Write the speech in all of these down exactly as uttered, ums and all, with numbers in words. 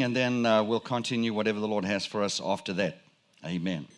and then uh, we'll continue whatever the Lord has for us after that. Amen.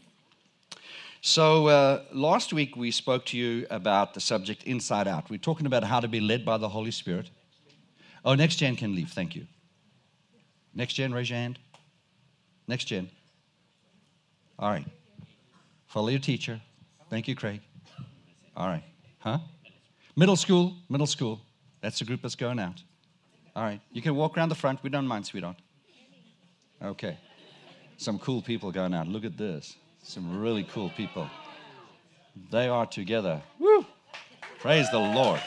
So uh, last week we spoke to you about the subject inside out. We're talking about how to be led by the Holy Spirit. Oh, next gen can leave. Thank you. Next gen, raise your hand. Next gen. All right. Follow your teacher. Thank you, Craig. All right. Huh? Middle school. Middle school. That's the group that's going out. All right. You can walk around the front. We don't mind, sweetheart. Okay. Some cool people going out. Look at this. Some really cool people. They are together. Woo! Praise the Lord.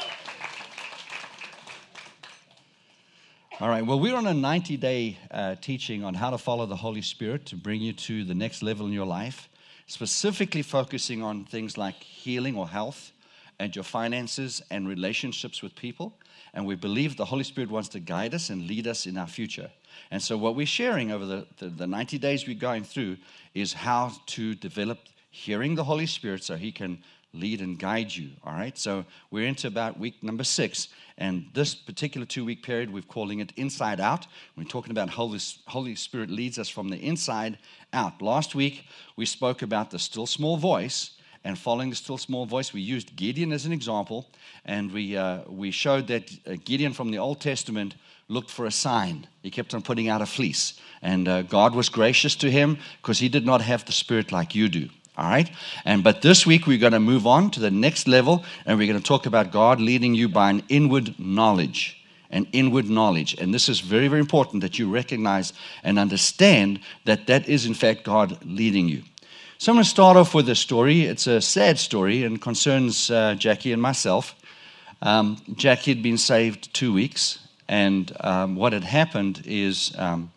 All right. Well, we're on a ninety-day uh, teaching on how to follow the Holy Spirit to bring you to the next level in your life, specifically focusing on things like healing or health and your finances and relationships with people. And we believe the Holy Spirit wants to guide us and lead us in our future. And so what we're sharing over the, the, the ninety days we're going through is how to develop hearing the Holy Spirit so He can lead and guide you, all right? So we're into about week number six, and this particular two-week period, we're calling it Inside Out. We're talking about how the Holy Spirit leads us from the inside out. Last week, we spoke about the still small voice, and following the still small voice, we used Gideon as an example, and we uh, we showed that uh, Gideon from the Old Testament looked for a sign. He kept on putting out a fleece, and uh, God was gracious to him because he did not have the Spirit like you do. All right? And but this week we're going to move on to the next level, and we're going to talk about God leading you by an inward knowledge. An inward knowledge. And this is very, very important that you recognize and understand that that is, in fact, God leading you. So I'm going to start off with a story. It's a sad story and concerns uh, Jackie and myself. Um, Jackie had been saved two weeks, and um, what had happened is um,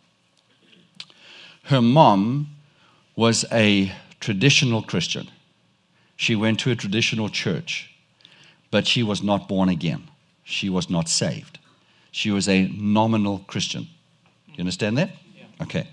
her mom was a traditional Christian. She went to a traditional church, but she was not born again. She was not saved. She was a nominal Christian. You understand that? Yeah. Okay.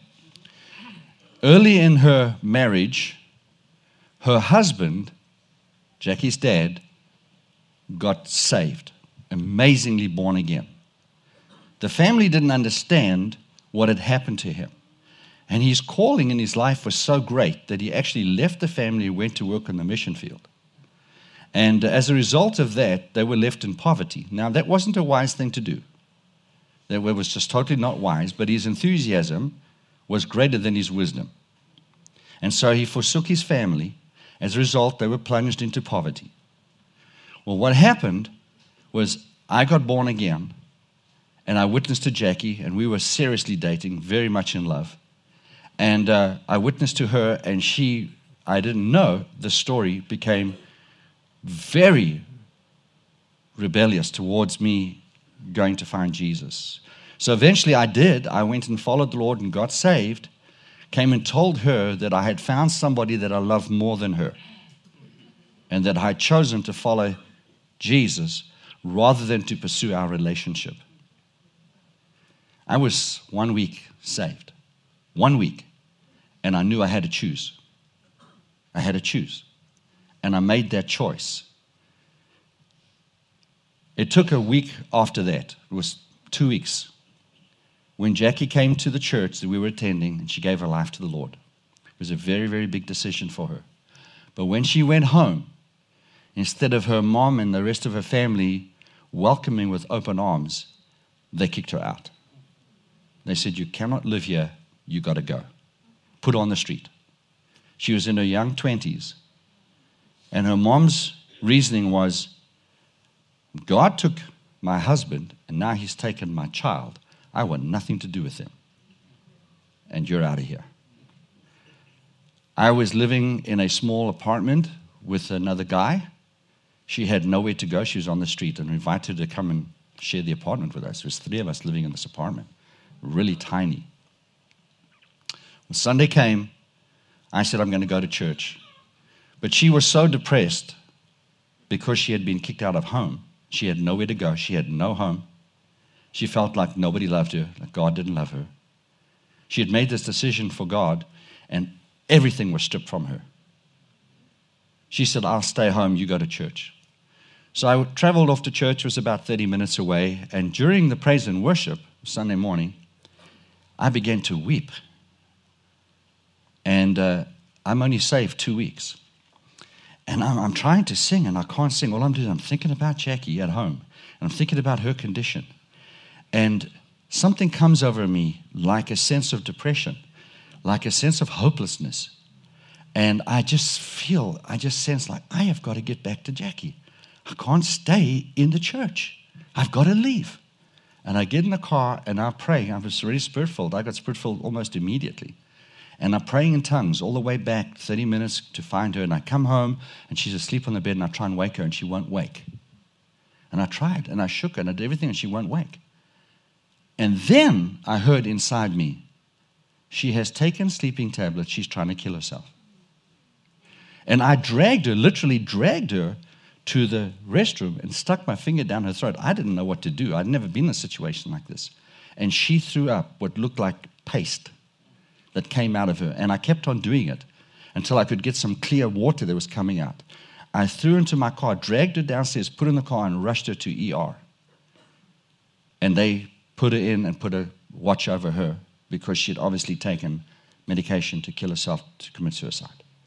Early in her marriage, her husband, Jackie's dad, got saved, amazingly born again. The family didn't understand what had happened to him. And his calling in his life was so great that he actually left the family and went to work on the mission field. And as a result of that, they were left in poverty. Now, that wasn't a wise thing to do. That was just totally not wise, but his enthusiasm was greater than his wisdom. And so he forsook his family. As a result, they were plunged into poverty. Well, what happened was I got born again, and I witnessed to Jackie, and we were seriously dating, very much in love. And uh, I witnessed to her, and she, I didn't know, the story became very rebellious towards me going to find Jesus. So eventually I did. I went and followed the Lord and got saved, came and told her that I had found somebody that I loved more than her, and that I had chosen to follow Jesus rather than to pursue our relationship. I was one week saved. One week. And I knew I had to choose. I had to choose. And I made that choice. It took a week after that. It was two weeks. When Jackie came to the church that we were attending, and she gave her life to the Lord. It was a very, very big decision for her. But when she went home, instead of her mom and the rest of her family welcoming with open arms, they kicked her out. They said, "You cannot live here. You got to go. Put her on the street." She was in her young twenties. And her mom's reasoning was, God took my husband, and now he's taken my child. I want nothing to do with him. And you're out of here. I was living in a small apartment with another guy. She had nowhere to go. She was on the street, and we invited her to come and share the apartment with us. There was three of us living in this apartment, really tiny. When Sunday came, I said, I'm going to go to church. But she was so depressed because she had been kicked out of home. She had nowhere to go. She had no home. She felt like nobody loved her, like God didn't love her. She had made this decision for God, and everything was stripped from her. She said, I'll stay home, you go to church. So I traveled off to church. It was about thirty minutes away. And during the praise and worship, Sunday morning, I began to weep. And uh, I'm only saved two weeks. And I'm, I'm trying to sing, and I can't sing. All I'm doing, I'm thinking about Jackie at home. And I'm thinking about her condition. And something comes over me like a sense of depression, like a sense of hopelessness. And I just feel, I just sense like, I have got to get back to Jackie. I can't stay in the church. I've got to leave. And I get in the car and I pray. I was really spirit-filled. I got spirit-filled almost immediately. And I'm praying in tongues all the way back, thirty minutes to find her. And I come home and she's asleep on the bed and I try and wake her and she won't wake. And I tried and I shook her and I did everything and she won't wake. And then I heard inside me, she has taken sleeping tablets. She's trying to kill herself. And I dragged her, literally dragged her to the restroom and stuck my finger down her throat. I didn't know what to do. I'd never been in a situation like this. And she threw up what looked like paste that came out of her. And I kept on doing it until I could get some clear water that was coming out. I threw her into my car, dragged her downstairs, put her in the car, and rushed her to E R. And they put her in and put a watch over her because she had obviously taken medication to kill herself, to commit suicide.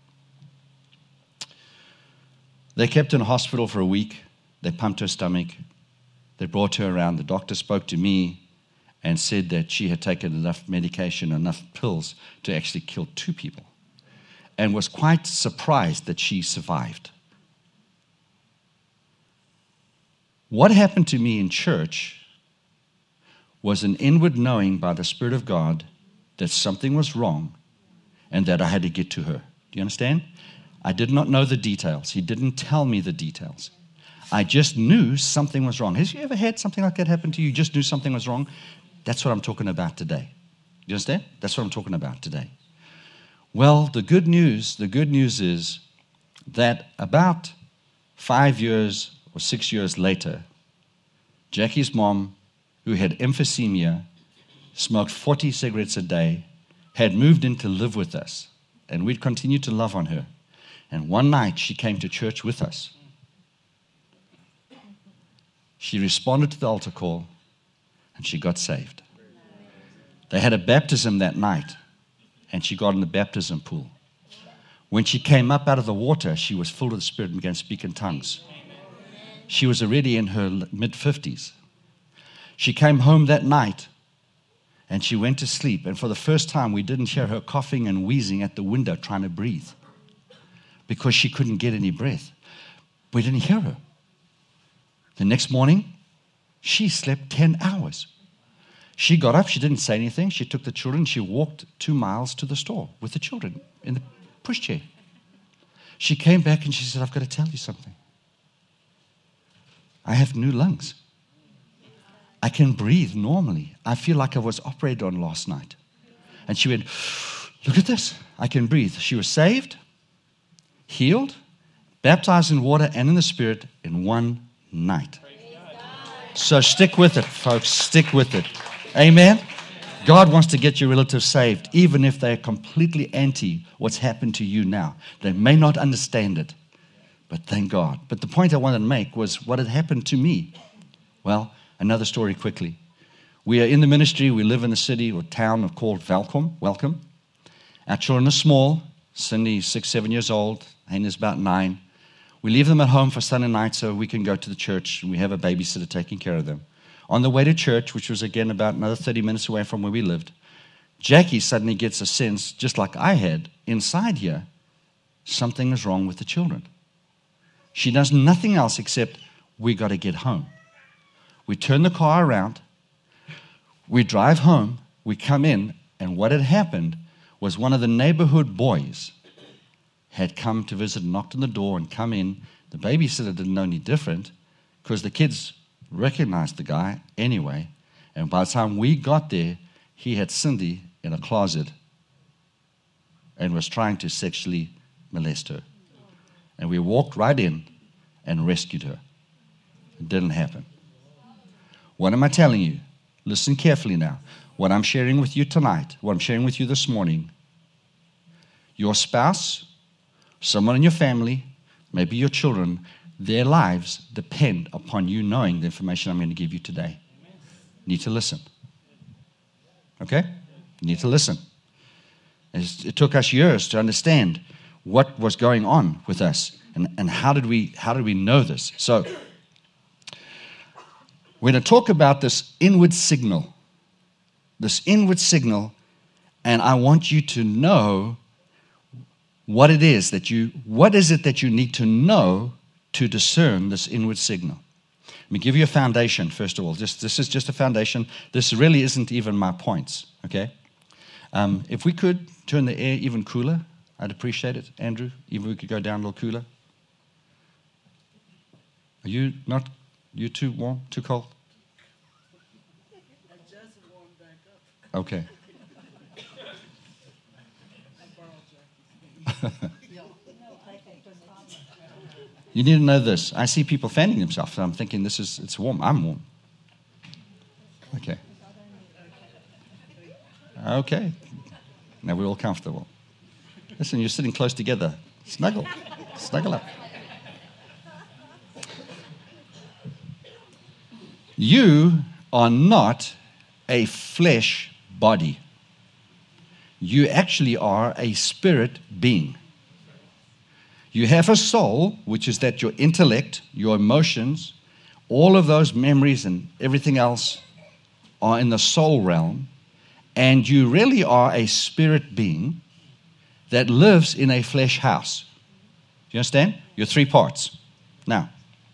They kept her in hospital for a week. They pumped her stomach. They brought her around. The doctor spoke to me and said that she had taken enough medication, enough pills to actually kill two people, and was quite surprised that she survived. What happened to me in church was an inward knowing by the Spirit of God that something was wrong and that I had to get to her. Do you understand? I did not know the details. He didn't tell me the details. I just knew something was wrong. Has you ever had something like that happen to you? You just knew something was wrong? That's what I'm talking about today. You understand? That's what I'm talking about today. Well, the good news, the good news is that about five years or six years later, Jackie's mom, who had emphysema, smoked forty cigarettes a day, had moved in to live with us, and we'd continued to love on her. And one night, she came to church with us. She responded to the altar call, and she got saved. They had a baptism that night, and she got in the baptism pool. When she came up out of the water, she was full of the Spirit and began to speak in tongues. She was already in her mid-fifties. She came home that night, and she went to sleep. And for the first time, we didn't hear her coughing and wheezing at the window trying to breathe because she couldn't get any breath. We didn't hear her. The next morning, she slept ten hours. She got up, she didn't say anything. She took the children, she walked two miles to the store with the children in the pushchair. She came back and she said, I've got to tell you something. I have new lungs. I can breathe normally. I feel like I was operated on last night. And she went, look at this. I can breathe. She was saved, healed, baptized in water and in the Spirit in one night. So stick with it, folks. Stick with it. Amen. God wants to get your relatives saved, even if they're completely anti what's happened to you now. They may not understand it, but thank God. But the point I wanted to make was what had happened to me. Well, another story quickly. We are in the ministry. We live in a city or town called Welcome. Welcome. Our children are small. Cindy's six, seven years old. Hannah's about nine. We leave them at home for Sunday night so we can go to the church, and we have a babysitter taking care of them. On the way to church, which was again about another thirty minutes away from where we lived, Jackie suddenly gets a sense, just like I had, inside here, something is wrong with the children. She does nothing else except, we got to get home. We turn the car around, we drive home, we come in, and what had happened was one of the neighborhood boys had come to visit, knocked on the door and come in. The babysitter didn't know any different because the kids recognized the guy anyway. And by the time we got there, he had Cindy in a closet and was trying to sexually molest her. And we walked right in and rescued her. It didn't happen. What am I telling you? Listen carefully now. What I'm sharing with you tonight, what I'm sharing with you this morning, your spouse, someone in your family, maybe your children, their lives depend upon you knowing the information I'm going to give you today. You need to listen. Okay? You need to listen. It's, it took us years to understand what was going on with us and, and how did we how did we know this. So we're going to talk about this inward signal. This inward signal, and I want you to know what it is that you what is it that you need to know to discern this inward signal. Let me give you a foundation, first of all. Just, this is just a foundation. This really isn't even my points, okay? Um, if we could turn the air even cooler, I'd appreciate it. Andrew, even we could go down a little cooler. Are you not, you too warm, too cold? I just warmed back up. Okay. You need to know this. I see people fanning themselves. I'm thinking this is, it's warm. I'm warm. Okay. Okay. Now we're all comfortable. Listen, you're sitting close together. Snuggle. Snuggle up. You are not a flesh body. You actually are a spirit being. You have a soul, which is that your intellect, your emotions, all of those memories and everything else are in the soul realm. And you really are a spirit being that lives in a flesh house. Do you understand? Your three parts. Now,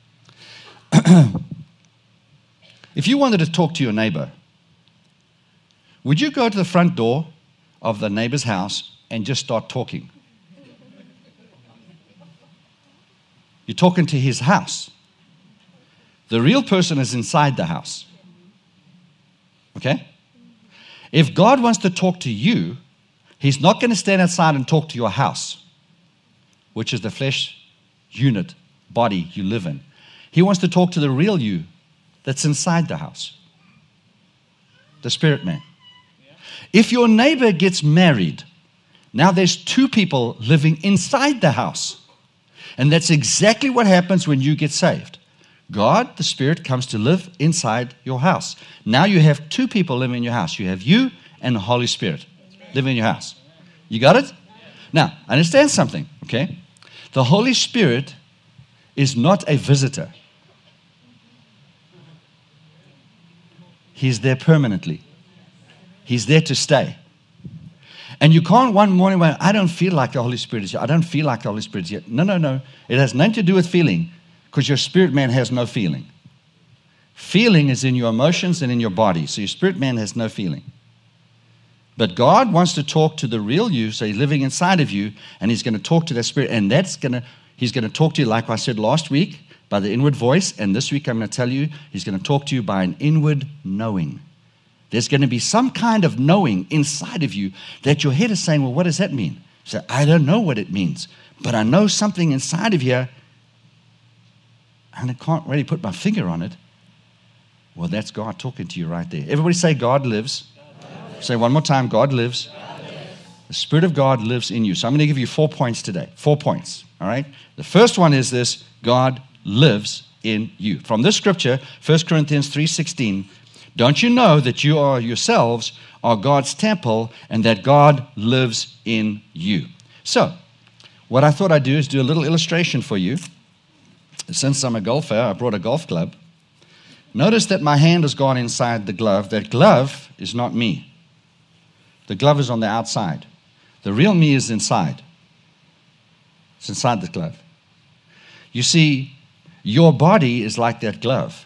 if you wanted to talk to your neighbor, would you go to the front door of the neighbor's house and just start talking? You're talking to his house. The real person is inside the house. Okay? If God wants to talk to you, he's not going to stand outside and talk to your house, which is the flesh unit, body you live in. He wants to talk to the real you that's inside the house, the spirit man. If your neighbor gets married, now there's two people living inside the house. And that's exactly what happens when you get saved. God, the Spirit, comes to live inside your house. Now you have two people living in your house. You have you and the Holy Spirit living in your house. You got it? Now, understand something, okay? The Holy Spirit is not a visitor. He's there permanently. He's there to stay. And you can't one morning when I don't feel like the Holy Spirit is here. I don't feel like the Holy Spirit is here. No, no, no. It has nothing to do with feeling, because your spirit man has no feeling. Feeling is in your emotions and in your body. So your spirit man has no feeling. But God wants to talk to the real you, so he's living inside of you, and he's going to talk to that spirit, and that's going to, he's going to talk to you, like I said last week, by the inward voice, and this week I'm going to tell you, he's going to talk to you by an inward knowing. There's going to be some kind of knowing inside of you that your head is saying, well, what does that mean? You say, I don't know what it means, but I know something inside of here, and I can't really put my finger on it. Well, that's God talking to you right there. Everybody say, God lives. God lives. Say one more time, God lives. God lives. The Spirit of God lives in you. So I'm going to give you four points today. Four points, all right? The first one is this: God lives in you. From this scripture, First Corinthians three sixteen, don't you know that you are yourselves are God's temple and that God lives in you? So, what I thought I'd do is do a little illustration for you. Since I'm a golfer, I brought a golf club. Notice that my hand has gone inside the glove. That glove is not me. The glove is on the outside. The real me is inside. It's inside the glove. You see, your body is like that glove.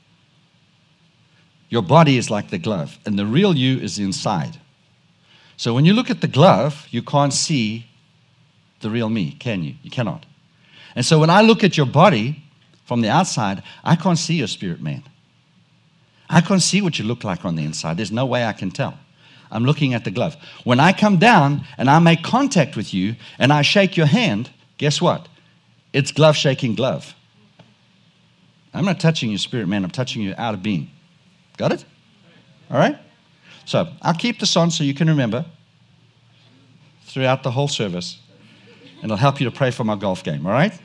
Your body is like the glove, and the real you is inside. So when you look at the glove, you can't see the real me, can you? You cannot. And so when I look at your body from the outside, I can't see your spirit man. I can't see what you look like on the inside. There's no way I can tell. I'm looking at the glove. When I come down and I make contact with you and I shake your hand, guess what? It's glove shaking glove. I'm not touching your spirit man. I'm touching you out of being. Got it? All right? So I'll keep this on so you can remember throughout the whole service. And it'll help you to pray for my golf game, all right?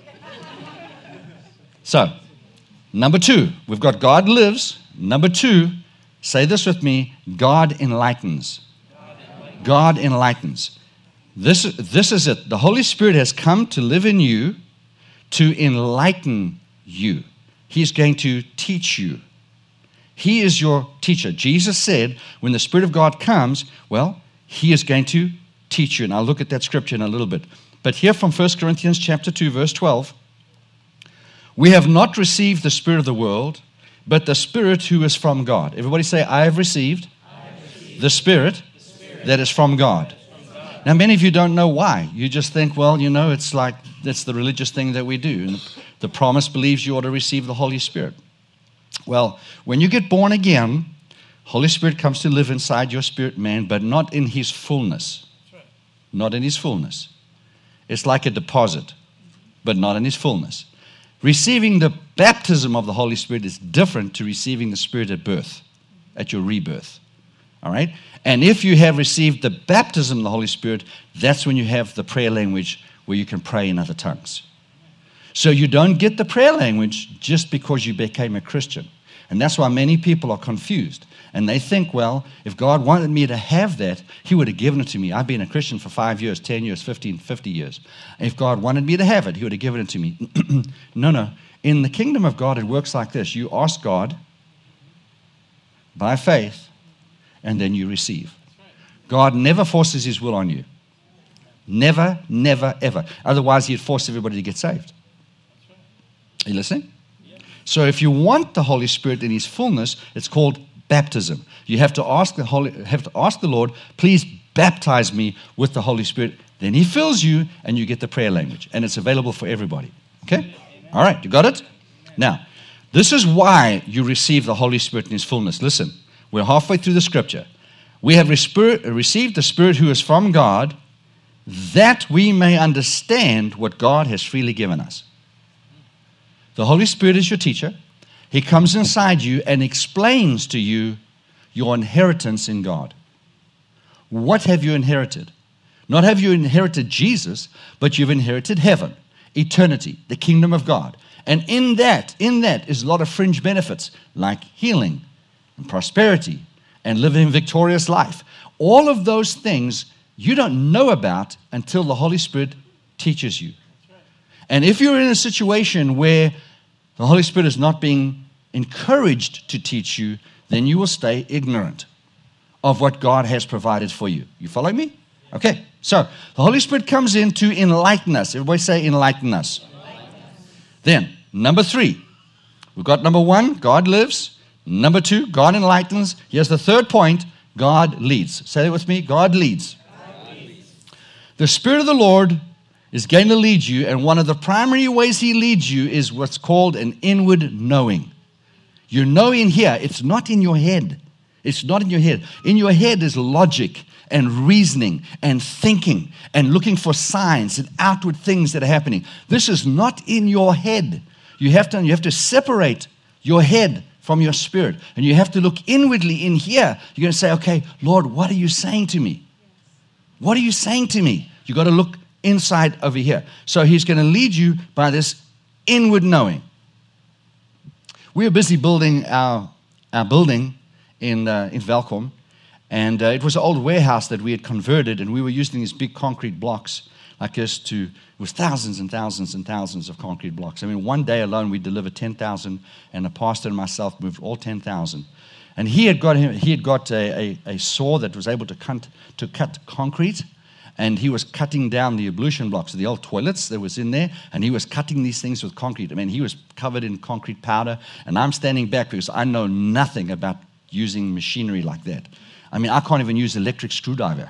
So, number two, we've got God lives. Number two, say this with me, God enlightens. God God enlightens. This, this is it. The Holy Spirit has come to live in you to enlighten you. He's going to teach you. He is your teacher. Jesus said, when the Spirit of God comes, well, He is going to teach you. And I'll look at that scripture in a little bit. But here from First Corinthians chapter two, verse twelve, we have not received the spirit of the world, but the Spirit who is from God. Everybody say, I have received, I have received the, Spirit the Spirit that is from God. From God. Now, many of you don't know why. You just think, well, you know, it's like, that's the religious thing that we do. And the promise believes you ought to receive the Holy Spirit. Well, when you get born again, Holy Spirit comes to live inside your spirit man, but not in His fullness. Not in His fullness. It's like a deposit, but not in His fullness. Receiving the baptism of the Holy Spirit is different to receiving the Spirit at birth, at your rebirth. All right? And if you have received the baptism of the Holy Spirit, that's when you have the prayer language where you can pray in other tongues. So you don't get the prayer language just because you became a Christian. And that's why many people are confused. And they think, well, if God wanted me to have that, He would have given it to me. I've been a Christian for five years, ten years, fifteen, fifty years. If God wanted me to have it, He would have given it to me. No, no. In the kingdom of God, it works like this. You ask God by faith, and then you receive. God never forces His will on you. Never, never, ever. Otherwise, He'd force everybody to get saved. Are you listening? So if you want the Holy Spirit in His fullness, it's called baptism. You have to ask the Holy, have to ask the Lord, please baptize me with the Holy Spirit. Then He fills you, and you get the prayer language, and it's available for everybody. Okay? All right, you got it? Now, this is why you receive the Holy Spirit in His fullness. Listen, we're halfway through the scripture. We have received the Spirit who is from God, that we may understand what God has freely given us. The Holy Spirit is your teacher. He comes inside you and explains to you your inheritance in God. What have you inherited? Not have you inherited Jesus, but you've inherited heaven, eternity, the kingdom of God. And in that, in that is a lot of fringe benefits like healing and prosperity and living a victorious life. All of those things you don't know about until the Holy Spirit teaches you. And if you're in a situation where the Holy Spirit is not being encouraged to teach you, then you will stay ignorant of what God has provided for you. You follow me? Okay, so the Holy Spirit comes in to enlighten us. Everybody say enlighten us. Enlighten us. Then, number three. We've got number one, God lives. Number two, God enlightens. Here's the third point, God leads. Say it with me, God leads. God leads. The Spirit of the Lord is going to lead you, and one of the primary ways He leads you is what's called an inward knowing. You know in here, it's not in your head. It's not in your head. In your head is logic and reasoning and thinking and looking for signs and outward things that are happening. This is not in your head. You have to, you have to separate your head from your spirit, and you have to look inwardly in here. You're going to say, okay, Lord, what are you saying to me? What are you saying to me? You've got to look inside over here. So He's going to lead you by this inward knowing. We were busy building our, our building in, uh, in Welkom, and uh, it was an old warehouse that we had converted, and we were using these big concrete blocks like this to, it was thousands and thousands and thousands of concrete blocks. I mean, one day alone we delivered ten thousand, and the pastor and myself moved all ten thousand. And he had got, he had got a, a, a saw that was able to cut, to cut concrete, and he was cutting down the ablution blocks, the old toilets that was in there, and he was cutting these things with concrete. I mean, he was covered in concrete powder, and I'm standing back because I know nothing about using machinery like that. I mean, I can't even use electric screwdriver.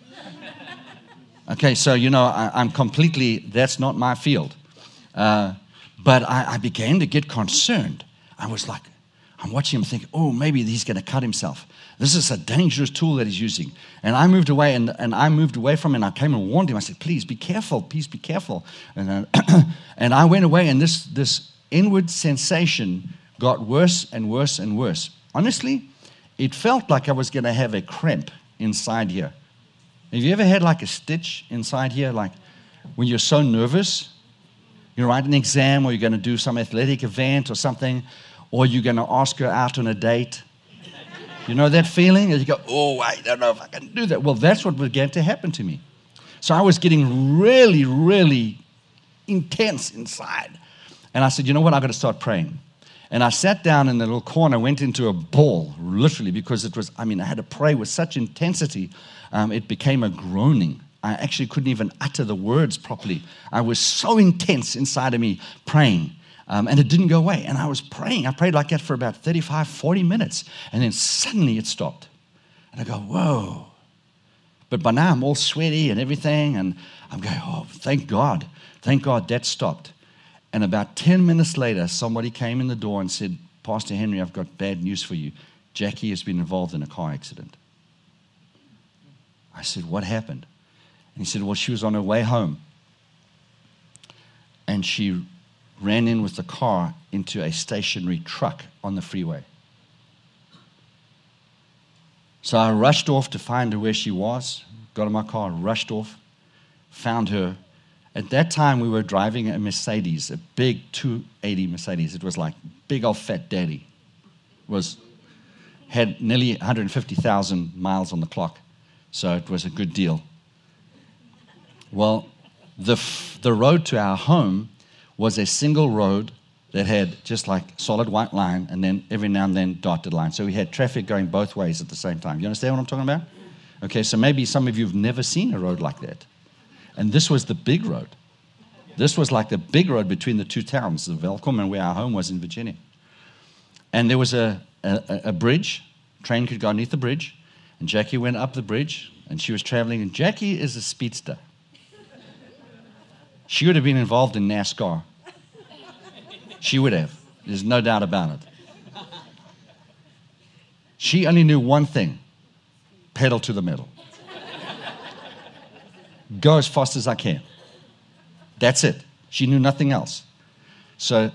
Okay, so, you know, I, I'm completely, that's not my field. Uh, but I, I began to get concerned. I was like, I'm watching him think, oh, maybe he's going to cut himself. This is a dangerous tool that he's using. And I moved away, and, and I moved away from him, and I came and warned him. I said, please be careful, please be careful. And, uh, and I went away, and this, this inward sensation got worse and worse and worse. Honestly, it felt like I was going to have a cramp inside here. Have you ever had like a stitch inside here? Like when you're so nervous, you write an exam, or you're going to do some athletic event or something, or you're going to ask her out on a date. You know that feeling? And you go, oh, I don't know if I can do that. Well, that's what began to happen to me. So I was getting really, really intense inside. And I said, you know what? I've got to start praying. And I sat down in the little corner, went into a ball, literally, because it was, I mean, I had to pray with such intensity, um, it became a groaning. I actually couldn't even utter the words properly. I was so intense inside of me praying. Um, and it didn't go away. And I was praying. I prayed like that for about thirty-five, forty minutes. And then suddenly it stopped. And I go, whoa. But by now I'm all sweaty and everything. And I'm going, oh, thank God. Thank God that stopped. And about ten minutes later, somebody came in the door and said, Pastor Henry, I've got bad news for you. Jackie has been involved in a car accident. I said, what happened? And he said, well, she was on her way home. And she ran in with the car into a stationary truck on the freeway. So I rushed off to find her where she was, got in my car, rushed off, found her. At that time, we were driving a Mercedes, a big two eighty Mercedes. It was like big old fat daddy. It was, had nearly one hundred fifty thousand miles on the clock, so it was a good deal. Well, the the road to our home was a single road that had just like solid white line and then every now and then dotted line. So we had traffic going both ways at the same time. You understand what I'm talking about? Okay, so maybe some of you have never seen a road like that. And this was the big road. This was like the big road between the two towns, the Welcome and where our home was in Virginia. And there was a, a, a bridge. Train could go underneath the bridge. And Jackie went up the bridge and she was traveling. And Jackie is a speedster. She would have been involved in NASCAR. She would have. There's no doubt about it. She only knew one thing. Pedal to the metal. Go as fast as I can. That's it. She knew nothing else. So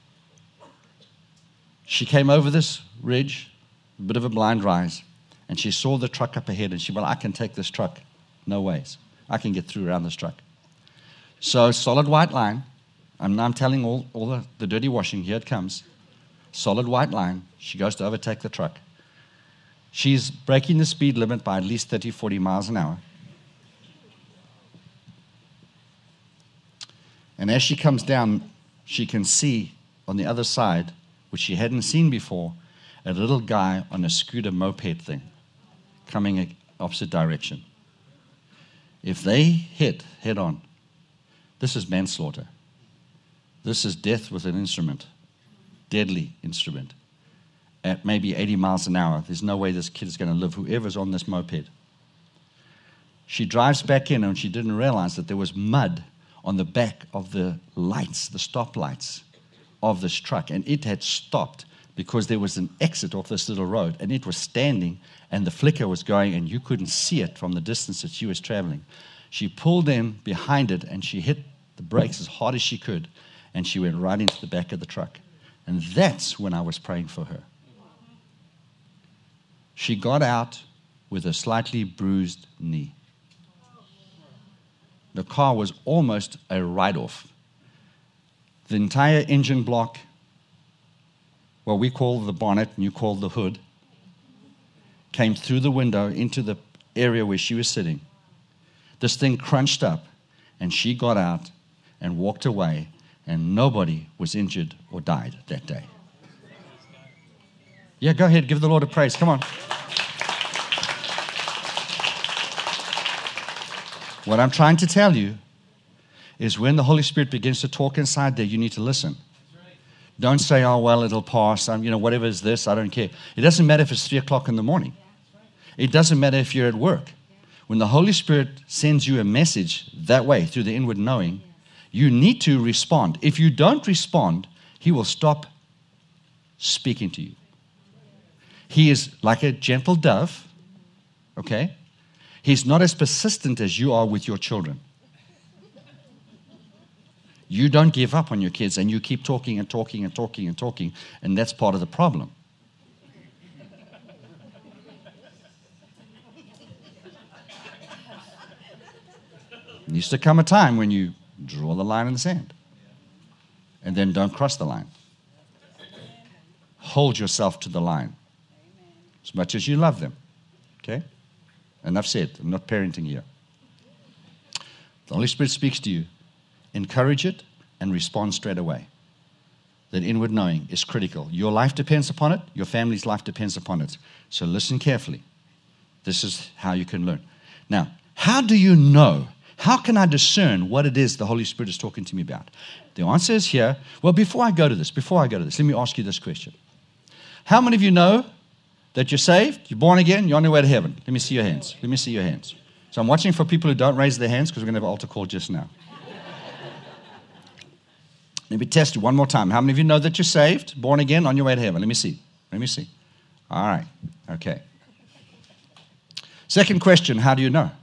she came over this ridge, a bit of a blind rise, and she saw the truck up ahead, and she went, well, I can take this truck. No ways. I can get through around this truck. So solid white line. I'm, I'm telling all, all the, the dirty washing. Here it comes. Solid white line. She goes to overtake the truck. She's breaking the speed limit by at least thirty, forty miles an hour. And as she comes down, she can see on the other side, which she hadn't seen before, a little guy on a scooter moped thing coming in opposite direction. If they hit head on, this is manslaughter. This is death with an instrument, deadly instrument. At maybe eighty miles an hour, there's no way this kid is going to live, whoever's on this moped. She drives back in and she didn't realize that there was mud on the back of the lights, the stop lights of this truck. And it had stopped because there was an exit off this little road. And it was standing and the flicker was going and you couldn't see it from the distance that she was traveling. She pulled in behind it and she hit the brakes as hard as she could. And she went right into the back of the truck. And that's when I was praying for her. She got out with a slightly bruised knee. The car was almost a write-off. The entire engine block, what we call the bonnet and you call the hood, came through the window into the area where she was sitting. This thing crunched up, and she got out and walked away, and nobody was injured or died that day. Yeah, go ahead, give the Lord a praise. Come on. What I'm trying to tell you is when the Holy Spirit begins to talk inside there, you need to listen. Don't say, oh, well, it'll pass. I'm, you know, whatever is this, I don't care. It doesn't matter if it's three o'clock in the morning. It doesn't matter if you're at work. When the Holy Spirit sends you a message that way through the inward knowing, you need to respond. If you don't respond, He will stop speaking to you. He is like a gentle dove, okay? He's not as persistent as you are with your children. You don't give up on your kids and you keep talking and talking and talking and talking, and that's part of the problem. There needs to come a time when you draw the line in the sand and then don't cross the line. Hold yourself to the line. as much as you love them. Okay? Enough said. I'm not parenting here. The Holy Spirit speaks to you. Encourage it and respond straight away. That inward knowing is critical. Your life depends upon it. Your family's life depends upon it. So listen carefully. This is how you can learn. Now, how do you know? How can I discern what it is the Holy Spirit is talking to me about? The answer is here. Well, before I go to this, before I go to this, let me ask you this question. How many of you know that you're saved, you're born again, you're on your way to heaven? Let me see your hands. Let me see your hands. So I'm watching for people who don't raise their hands because we're going to have an altar call just now. Let me test you one more time. How many of you know that you're saved, born again, on your way to heaven? Let me see. Let me see. All right. Okay. Second question, how do you know?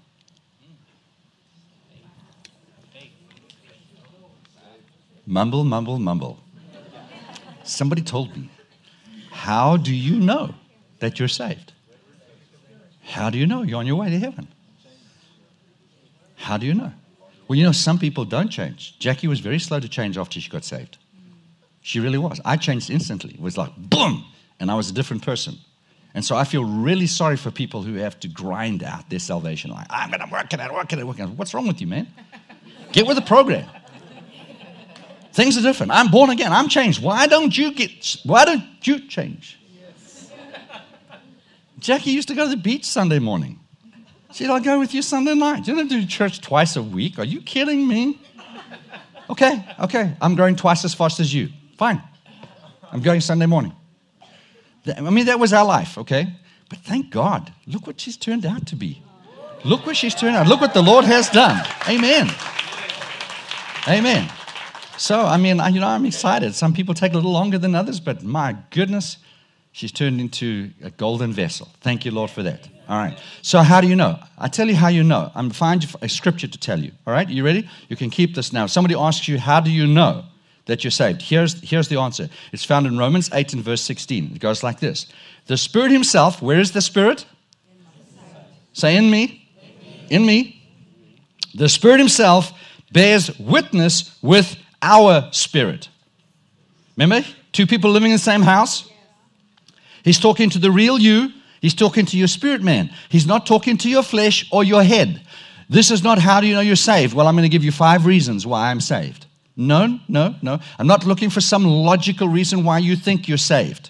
Mumble, mumble, mumble. Somebody told me. How do you know that you're saved? How do you know you're on your way to heaven? How do you know? Well, you know, some people don't change. Jackie was very slow to change after she got saved. She really was. I changed instantly. It was like, boom, and I was a different person. And so I feel really sorry for people who have to grind out their salvation. Like, I'm going to work it out, work it out, work it out. What's wrong with you, man? Get with the program. Things are different. I'm born again. I'm changed. Why don't you get, why don't you change? Yes. Jackie used to go to the beach Sunday morning. She said, I'll go with you Sunday night. You don't do church twice a week. Are you kidding me? Okay, okay. I'm going twice as fast as you. Fine. I'm going Sunday morning. I mean, that was our life, okay? But thank God. Look what she's turned out to be. Look what she's turned out. Look what the Lord has done. Amen. Amen. So, I mean, you know, I'm excited. Some people take a little longer than others, but my goodness, she's turned into a golden vessel. Thank you, Lord, for that. All right. So how do you know? I tell you how you know. I'm find a scripture to tell you. All right. You ready? You can keep this now. If somebody asks you, how do you know that you're saved? Here's, here's the answer. It's found in Romans eight and verse sixteen. It goes like this. The Spirit himself, where is the Spirit? Say in me. In me. The Spirit himself bears witness with our spirit. Remember? Two people living in the same house. He's talking to the real you. He's talking to your spirit man. He's not talking to your flesh or your head. This is not how do you know you're saved. Well, I'm going to give you five reasons why I'm saved. No, no, no. I'm not looking for some logical reason why you think you're saved.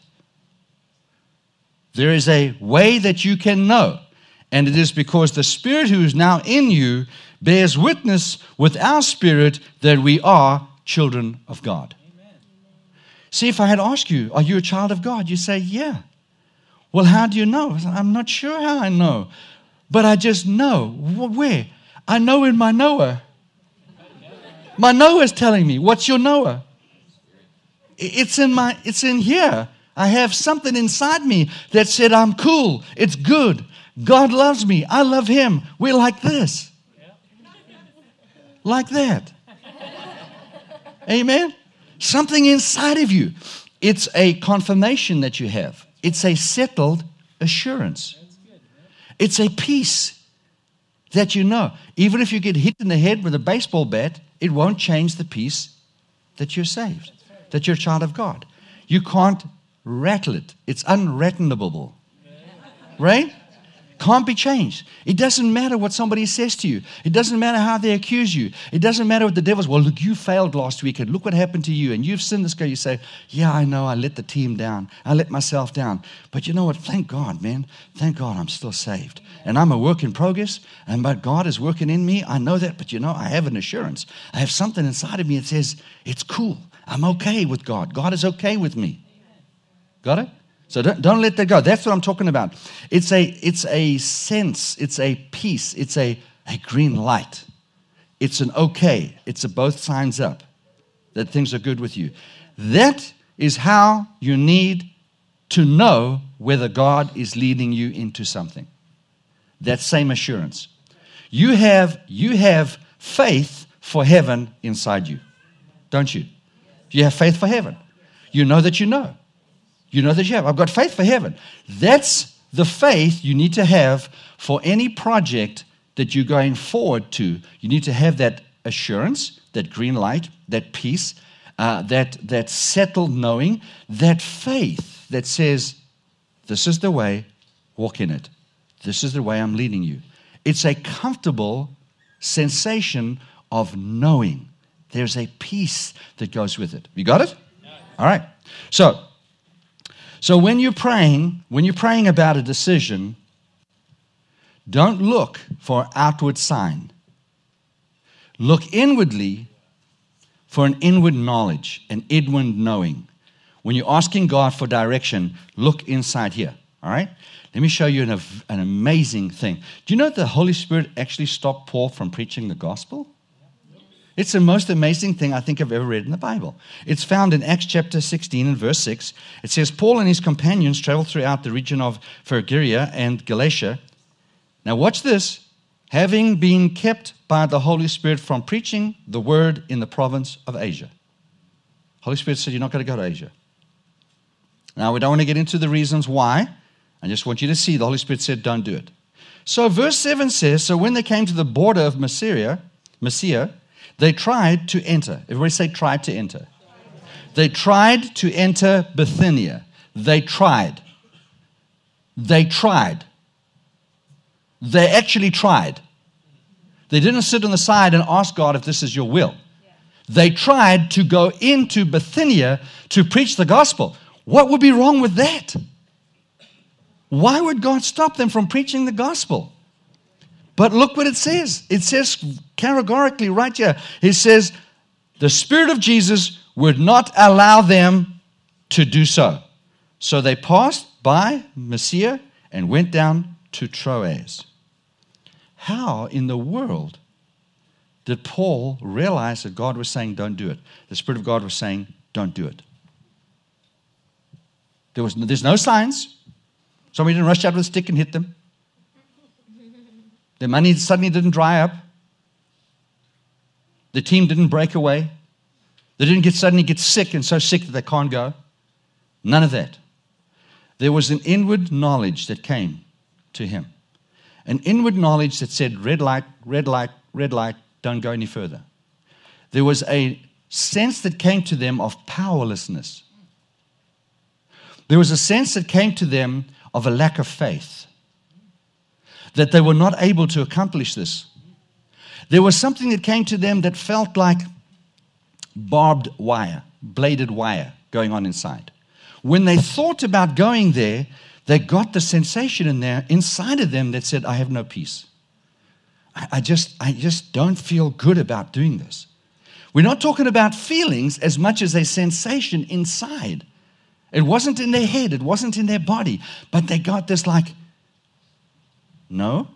There is a way that you can know. And it is because the Spirit who is now in you bears witness with our spirit that we are children of God. Amen. See, if I had asked you, are you a child of God? You say, yeah. Well, how do you know? I said, I'm not sure how I know, but I just know. Where? I know in my knower. My knower is telling me. What's your knower? It's in my. It's in here. I have something inside me that said I'm cool. It's good. God loves me. I love Him. We're like this, like that. Amen. Something inside of you. It's a confirmation that you have. It's a settled assurance. It's a peace that you know. Even if you get hit in the head with a baseball bat, it won't change the peace that you're saved, that you're a child of God. You can't rattle it. It's unrattenable. Right? Can't be changed. It doesn't matter what somebody says to you. It doesn't matter how they accuse you. It doesn't matter what the devil's, well, look, you failed last week and look what happened to you and you've sinned this guy. You say, yeah, I know. I let the team down. I let myself down. But you know what? Thank God, man. Thank God I'm still saved. And I'm a work in progress. And but God is working in me. I know that. But you know, I have an assurance. I have something inside of me that says, it's cool. I'm okay with God. God is okay with me. Got it? So don't, don't let that go. That's what I'm talking about. It's a, it's a sense. It's a peace. It's a, a green light. It's an okay. It's a both signs up that things are good with you. That is how you need to know whether God is leading you into something. That same assurance. You have, you have faith for heaven inside you, don't you? You have faith for heaven. You know that you know. You know that you have. I've got faith for heaven. That's the faith you need to have for any project that you're going forward to. You need to have that assurance, that green light, that peace, uh, that, that settled knowing, that faith that says, this is the way, walk in it. This is the way I'm leading you. It's a comfortable sensation of knowing. There's a peace that goes with it. You got it? All right. So, so when you're praying, when you're praying about a decision, don't look for an outward sign. Look inwardly for an inward knowledge, an inward knowing. When you're asking God for direction, look inside here. All right? Let me show you an, an amazing thing. Do you know that the Holy Spirit actually stopped Paul from preaching the gospel? It's the most amazing thing I think I've ever read in the Bible. It's found in Acts chapter sixteen and verse six. It says, Paul and his companions traveled throughout the region of Phrygia and Galatia. Now watch this. Having been kept by the Holy Spirit from preaching the word in the province of Asia. Holy Spirit said, you're not going to go to Asia. Now, we don't want to get into the reasons why. I just want you to see the Holy Spirit said, don't do it. So verse seven says, so when they came to the border of Mysia, Mysia, they tried to enter. Everybody say tried to enter. They tried to enter Bithynia. They tried. They tried. They actually tried. They didn't sit on the side and ask God if this is your will. They tried to go into Bithynia to preach the gospel. What would be wrong with that? Why would God stop them from preaching the gospel? But look what it says. It says categorically right here. It says, the Spirit of Jesus would not allow them to do so. So they passed by Mysia and went down to Troas. How in the world did Paul realize that God was saying, don't do it? The Spirit of God was saying, don't do it. There was, there's no signs. Somebody didn't rush out with a stick and hit them. Their money suddenly didn't dry up. The team didn't break away. They didn't get suddenly get sick and so sick that they can't go. None of that. There was an inward knowledge that came to him. An inward knowledge that said, red light, red light, red light, don't go any further. There was a sense that came to them of powerlessness. There was a sense that came to them of a lack of faith, that they were not able to accomplish this. There was something that came to them that felt like barbed wire, bladed wire going on inside. When they thought about going there, they got the sensation in there inside of them that said, I have no peace. I, I just, I just don't feel good about doing this. We're not talking about feelings as much as a sensation inside. It wasn't in their head. It wasn't in their body. But they got this like, no,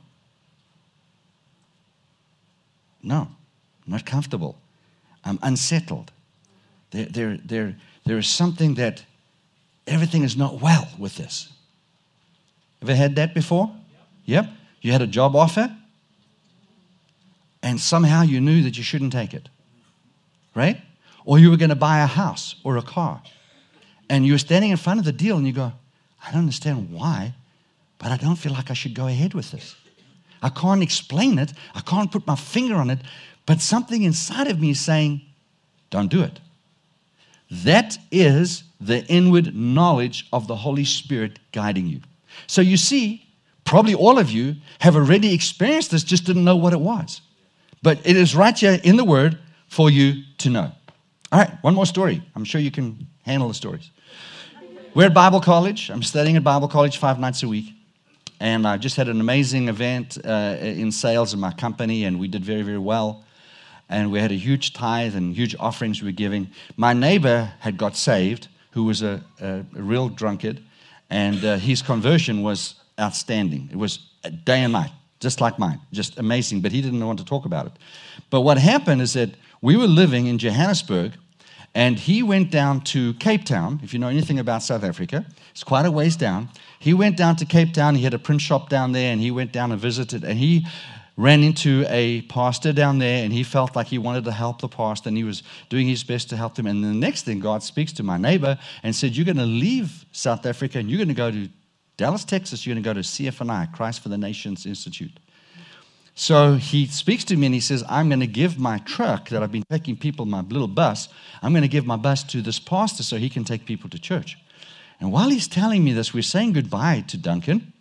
no, I'm not comfortable. I'm unsettled. There, there, there, there is something that everything is not well with this. Ever had that before? Yep. Yep. You had a job offer, and somehow you knew that you shouldn't take it, right? Or you were going to buy a house or a car, and you were standing in front of the deal, and you go, I don't understand why, but I don't feel like I should go ahead with this. I can't explain it. I can't put my finger on it, but something inside of me is saying, don't do it. That is the inward knowledge of the Holy Spirit guiding you. So you see, probably all of you have already experienced this, just didn't know what it was. But it is right here in the Word for you to know. All right, one more story. I'm sure you can handle the stories. We're at Bible college. I'm studying at Bible college five nights a week. And I just had an amazing event uh, in sales in my company, and we did very, very well. And we had a huge tithe and huge offerings we were giving. My neighbor had got saved, who was a, a, a real drunkard. And uh, his conversion was outstanding. It was day and night, just like mine, just amazing. But he didn't want to talk about it. But what happened is that we were living in Johannesburg, and he went down to Cape Town. If you know anything about South Africa, it's quite a ways down. He went down to Cape Town. He had a print shop down there, and he went down and visited. And he ran into a pastor down there, and he felt like he wanted to help the pastor, and he was doing his best to help them. And the next thing, God speaks to my neighbor and said, you're going to leave South Africa, and you're going to go to Dallas, Texas. You're going to go to C F N I, Christ for the Nations Institute. So he speaks to me, and he says, I'm going to give my truck that I've been taking people, my little bus, I'm going to give my bus to this pastor so he can take people to church. And while he's telling me this, we're saying goodbye to Duncan.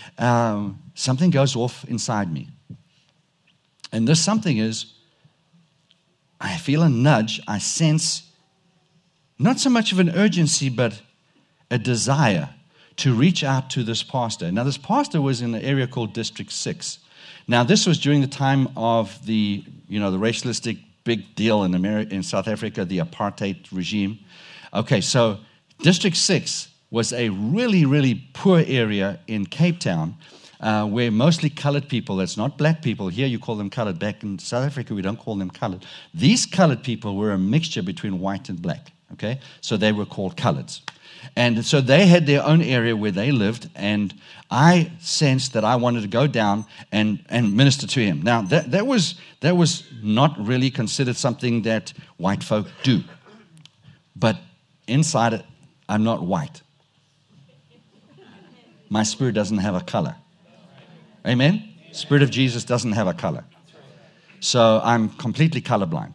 um, something goes off inside me. And this something is, I feel a nudge, I sense not so much of an urgency, but a desire to reach out to this pastor. Now, this pastor was in the area called District six. Now, this was during the time of the, you know, the racialistic big deal in America, in South Africa, the apartheid regime. Okay, so District six was a really, really poor area in Cape Town, uh, where mostly colored people, that's not black people, here you call them colored, back in South Africa we don't call them colored. These colored people were a mixture between white and black, okay? So they were called coloreds. And so they had their own area where they lived, and I sensed that I wanted to go down and, and minister to him. Now, that, that was that was not really considered something that white folk do. But inside it, I'm not white. My spirit doesn't have a color. Amen? Spirit of Jesus doesn't have a color. So I'm completely colorblind.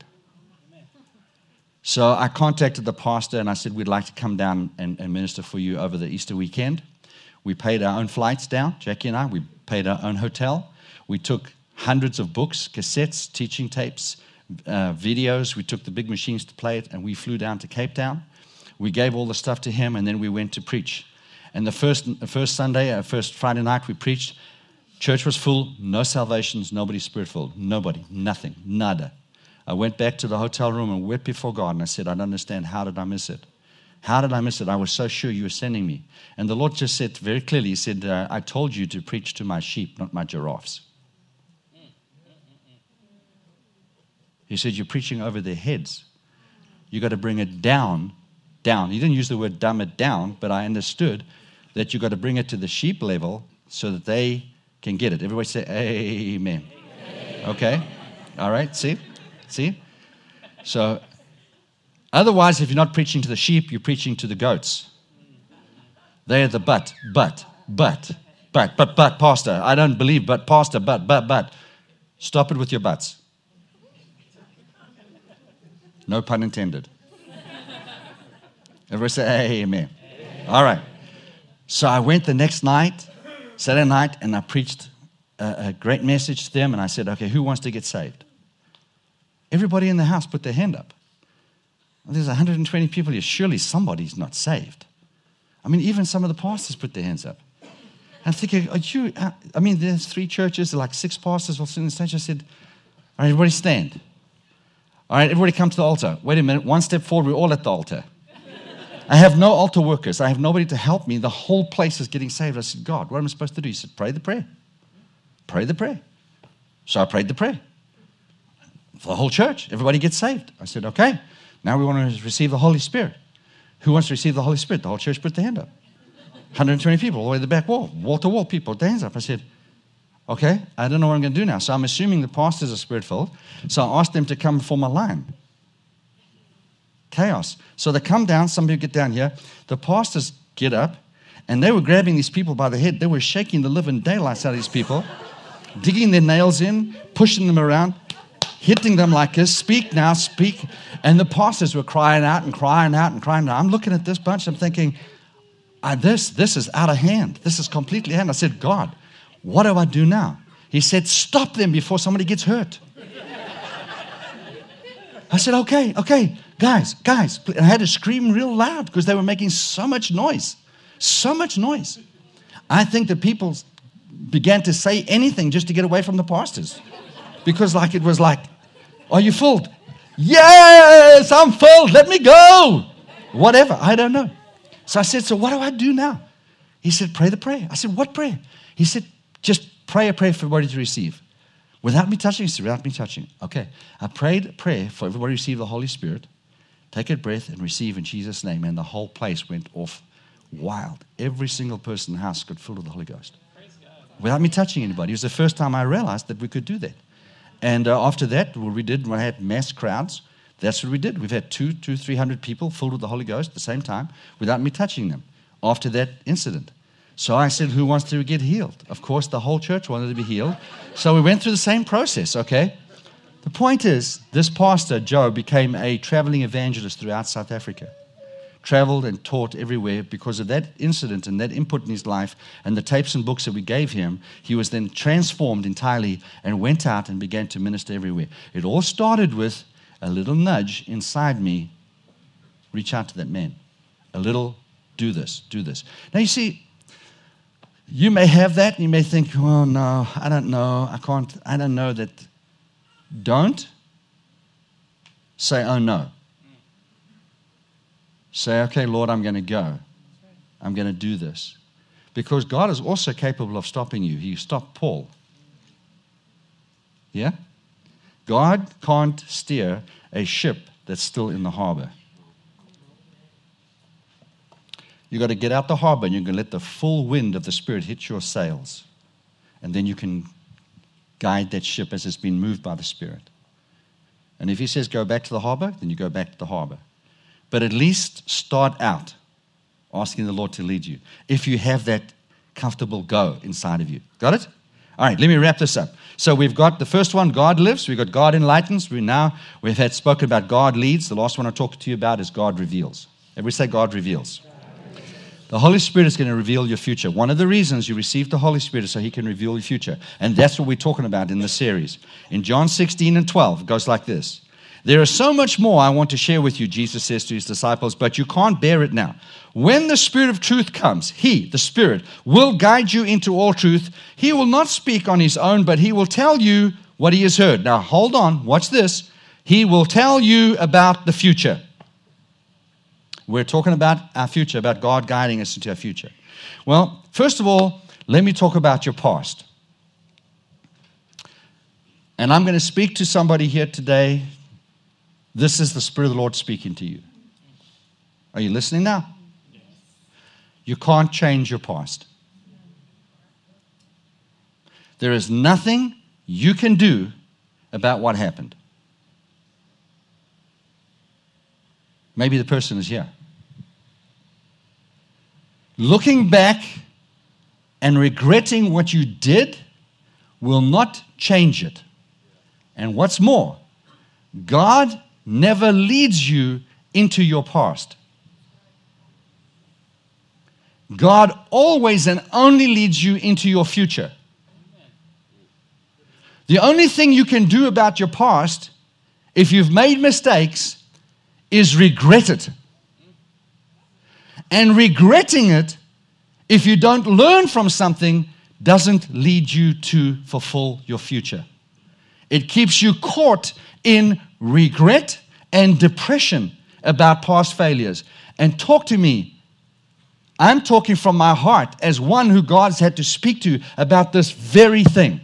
So I contacted the pastor and I said, we'd like to come down and, and minister for you over the Easter weekend. We paid our own flights down, Jackie and I. We paid our own hotel. We took hundreds of books, cassettes, teaching tapes, uh, videos. We took the big machines to play it, and we flew down to Cape Town. We gave all the stuff to him, and then we went to preach. And the first, the first Sunday, uh, first Friday night, we preached. Church was full, no salvations, nobody spirit-filled, nobody, nothing, nada. I went back to the hotel room and wept before God, and I said, I don't understand. How did I miss it? How did I miss it? I was so sure you were sending me. And the Lord just said very clearly, he said, uh, I told you to preach to my sheep, not my giraffes. He said, you're preaching over their heads. You got to bring it down, down. He didn't use the word dumb it down, but I understood that you got to bring it to the sheep level so that they can get it. Everybody say amen. Amen. Okay? All right, see? See? So, otherwise, if you're not preaching to the sheep, you're preaching to the goats. They're the but, but, but, but, but, but, pastor. I don't believe, but, pastor, but, but, but. Stop it with your buts. No pun intended. Everybody say amen. Amen. All right. So I went the next night, Saturday night, and I preached a, a great message to them, and I said, okay, who wants to get saved? Everybody in the house put their hand up. Well, there's one hundred twenty people here. Surely somebody's not saved. I mean, even some of the pastors put their hands up. I'm thinking, are you, I mean, there's three churches, like six pastors will sit on the stage. I said, all right, everybody stand. All right, everybody come to the altar. Wait a minute, one step forward, we're all at the altar. I have no altar workers. I have nobody to help me. The whole place is getting saved. I said, God, what am I supposed to do? He said, pray the prayer. Pray the prayer. So I prayed the prayer. For the whole church, everybody gets saved. I said, okay, now we want to receive the Holy Spirit. Who wants to receive the Holy Spirit? The whole church put their hand up. one hundred twenty people all the way to the back wall, wall to wall, people put their hands up. I said, okay, I don't know what I'm going to do now. So I'm assuming the pastors are spirit-filled. So I asked them to come form a line. Chaos. So they come down, some people get down here. The pastors get up, and they were grabbing these people by the head. They were shaking the living daylights out of these people, digging their nails in, pushing them around, hitting them like this, speak now, speak. And the pastors were crying out and crying out and crying out. I'm looking at this bunch, I'm thinking, I, this, this is out of hand. This is completely out of hand. I said, God, what do I do now? He said, stop them before somebody gets hurt. I said, okay, okay, guys, guys. And I had to scream real loud because they were making so much noise, so much noise. I think the people began to say anything just to get away from the pastors because like it was like, are you filled? Yes, I'm filled. Let me go. Whatever. I don't know. So I said, so what do I do now? He said, pray the prayer. I said, what prayer? He said, just pray a prayer for everybody to receive. Without me touching, he said, without me touching. Okay. I prayed a prayer for everybody to receive the Holy Spirit. Take a breath and receive in Jesus' name. And the whole place went off wild. Every single person in the house got filled with the Holy Ghost. Without me touching anybody. It was the first time I realized that we could do that. And uh, after that, what we did, when I had mass crowds, that's what we did. We've had two, two, three hundred people filled with the Holy Ghost at the same time without me touching them after that incident. So I said, who wants to get healed? Of course, the whole church wanted to be healed. So we went through the same process, okay? The point is, this pastor, Joe, became a traveling evangelist throughout South Africa. traveled and taught everywhere. Because of that incident and that input in his life and the tapes and books that we gave him, he was then transformed entirely and went out and began to minister everywhere. It all started with a little nudge inside me. Reach out to that man. A little, do this, do this. Now you see, you may have that and you may think, oh no, I don't know, I can't, I don't know that. Don't say, oh no. Say, okay, Lord, I'm going to go. I'm going to do this. Because God is also capable of stopping you. He stopped Paul. Yeah? God can't steer a ship that's still in the harbor. You've got to get out the harbor and you're going to let the full wind of the Spirit hit your sails. And then you can guide that ship as it's been moved by the Spirit. And if he says go back to the harbor, then you go back to the harbor. But at least start out asking the Lord to lead you. If you have that comfortable go inside of you. Got it? All right, let me wrap this up. So we've got the first one, God lives. We've got God enlightens. We now, we've had spoken about God leads. The last one I talked to you about is God reveals. Everybody say God reveals. The Holy Spirit is going to reveal your future. One of the reasons you received the Holy Spirit is so He can reveal your future. And that's what we're talking about in this series. In John sixteen and twelve, it goes like this. There is so much more I want to share with you, Jesus says to His disciples, but you can't bear it now. When the Spirit of truth comes, He, the Spirit, will guide you into all truth. He will not speak on His own, but He will tell you what He has heard. Now, hold on. Watch this. He will tell you about the future. We're talking about our future, about God guiding us into our future. Well, first of all, let me talk about your past. And I'm going to speak to somebody here today. This is the Spirit of the Lord speaking to you. Are you listening now? Yes. You can't change your past. There is nothing you can do about what happened. Maybe the person is here. Looking back and regretting what you did will not change it. And what's more, God never leads you into your past. God always and only leads you into your future. The only thing you can do about your past, if you've made mistakes, is regret it. And regretting it, if you don't learn from something, doesn't lead you to fulfill your future. It keeps you caught in regret and depression about past failures. And talk to me. I'm talking from my heart as one who God's had to speak to about this very thing.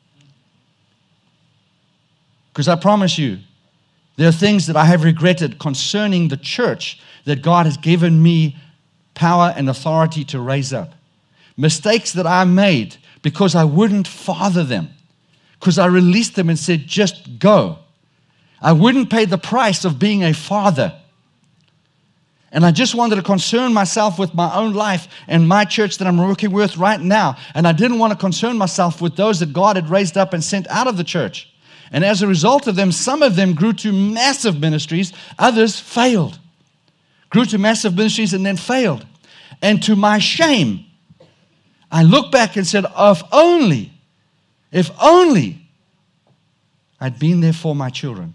Because I promise you, there are things that I have regretted concerning the church that God has given me power and authority to raise up. Mistakes that I made because I wouldn't father them. Because I released them and said, just go. I wouldn't pay the price of being a father. And I just wanted to concern myself with my own life and my church that I'm working with right now. And I didn't want to concern myself with those that God had raised up and sent out of the church. And as a result of them, some of them grew to massive ministries. Others failed. Grew to massive ministries and then failed. And to my shame, I look back and said, if only, if only I'd been there for my children.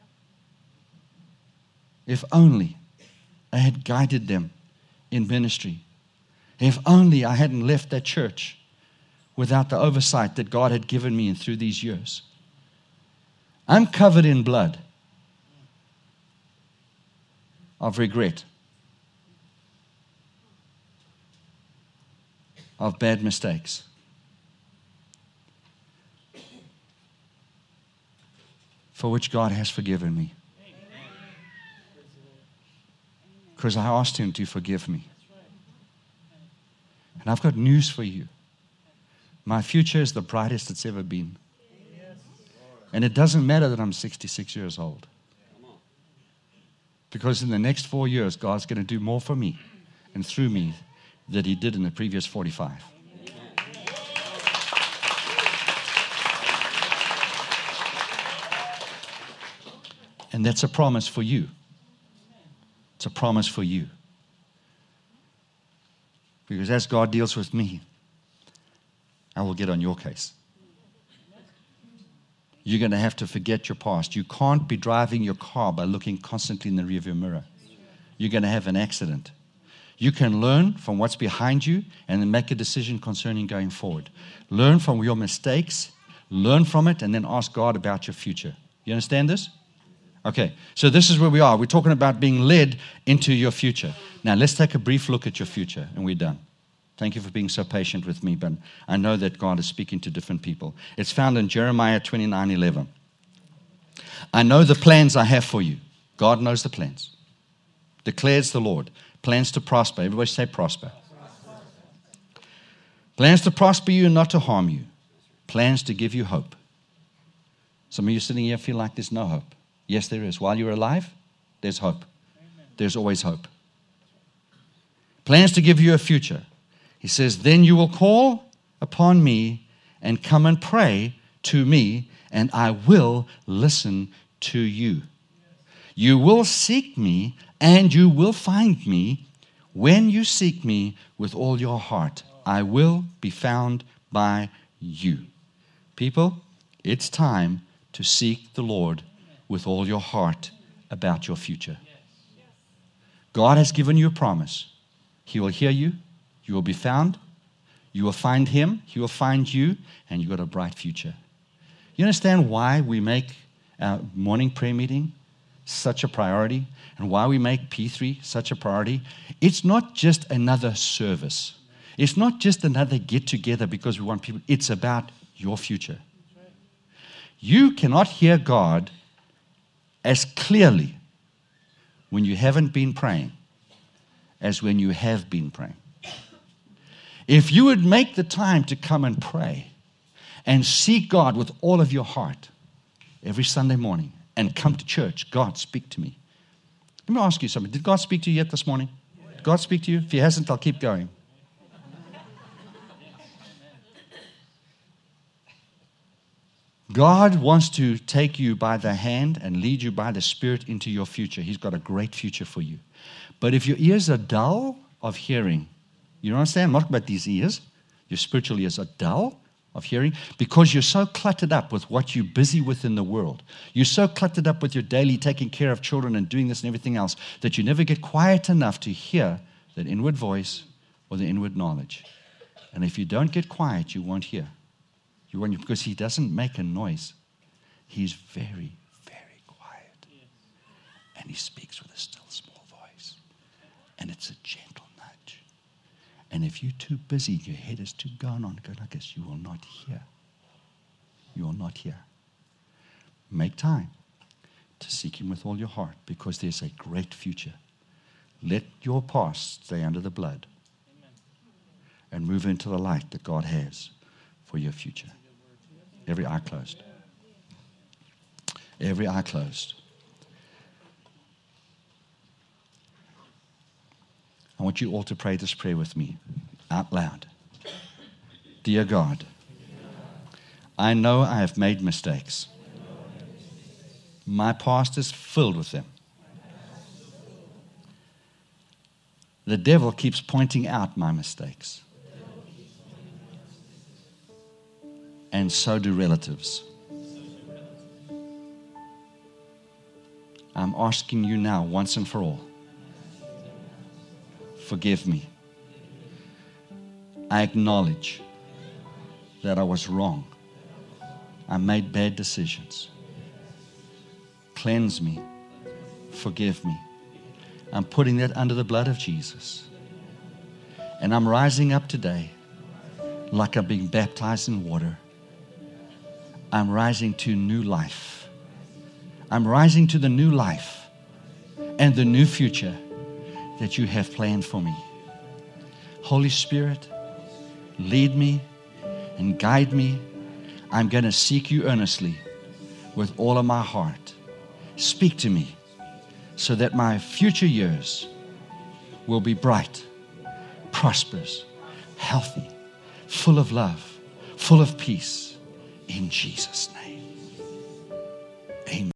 If only I had guided them in ministry. If only I hadn't left that church without the oversight that God had given me through these years. I'm covered in blood of regret, of bad mistakes. For which God has forgiven me. Because I asked Him to forgive me. And I've got news for you. My future is the brightest it's ever been. And it doesn't matter that I'm sixty-six years old. Because in the next four years, God's going to do more for me and through me than He did in the previous forty-five. And that's a promise for you. It's a promise for you. Because as God deals with me, I will get on your case. You're going to have to forget your past. You can't be driving your car by looking constantly in the rearview mirror. You're going to have an accident. You can learn from what's behind you and then make a decision concerning going forward. Learn from your mistakes, learn from it, and then ask God about your future. You understand this? Okay, so this is where we are. We're talking about being led into your future. Now, let's take a brief look at your future, and we're done. Thank you for being so patient with me, but I know that God is speaking to different people. It's found in Jeremiah twenty-nine eleven. I know the plans I have for you. God knows the plans. Declares the Lord. Plans to prosper. Everybody say prosper. prosper. Plans to prosper you and not to harm you. Plans to give you hope. Some of you sitting here feel like there's no hope. Yes, there is. While you're alive, there's hope. Amen. There's always hope. Plans to give you a future. He says, then you will call upon me and come and pray to me, and I will listen to you. You will seek me, and you will find me when you seek me with all your heart. I will be found by you. People, it's time to seek the Lord with all your heart about your future. God has given you a promise. He will hear you. You will be found. You will find Him. He will find you. And you've got a bright future. You understand why we make our morning prayer meeting such a priority? And why we make P three such a priority? It's not just another service. It's not just another get-together because we want people. It's about your future. You cannot hear God as clearly when you haven't been praying as when you have been praying. If you would make the time to come and pray and seek God with all of your heart every Sunday morning and come to church, God, speak to me. Let me ask you something. Did God speak to you yet this morning? Did God speak to you? If He hasn't, I'll keep going. God wants to take you by the hand and lead you by the Spirit into your future. He's got a great future for you. But if your ears are dull of hearing, you understand? I'm not talking about these ears. Your spiritual ears are dull of hearing because you're so cluttered up with what you're busy with in the world. You're so cluttered up with your daily taking care of children and doing this and everything else that you never get quiet enough to hear that inward voice or the inward knowledge. And if you don't get quiet, you won't hear. You won't, because He doesn't make a noise. He's very, very quiet. And He speaks with a still small voice. And it's a gentle nudge. And if you're too busy, your head is too gone on, go like this, you will not hear. You will not hear. Make time to seek Him with all your heart because there's a great future. Let your past stay under the blood. Amen. And move into the light that God has for your future. Every eye closed. Every eye closed. I want you all to pray this prayer with me out loud. Dear God, I know I have made mistakes. My past is filled with them. The devil keeps pointing out my mistakes. And so do relatives. I'm asking you now, once and for all, forgive me. I acknowledge that I was wrong. I made bad decisions. Cleanse me. Forgive me. I'm putting that under the blood of Jesus. And I'm rising up today like I'm being baptized in water. I'm rising to new life. I'm rising to the new life and the new future that you have planned for me. Holy Spirit, lead me and guide me. I'm going to seek you earnestly with all of my heart. Speak to me so that my future years will be bright, prosperous, healthy, full of love, full of peace. In Jesus' name. Amen.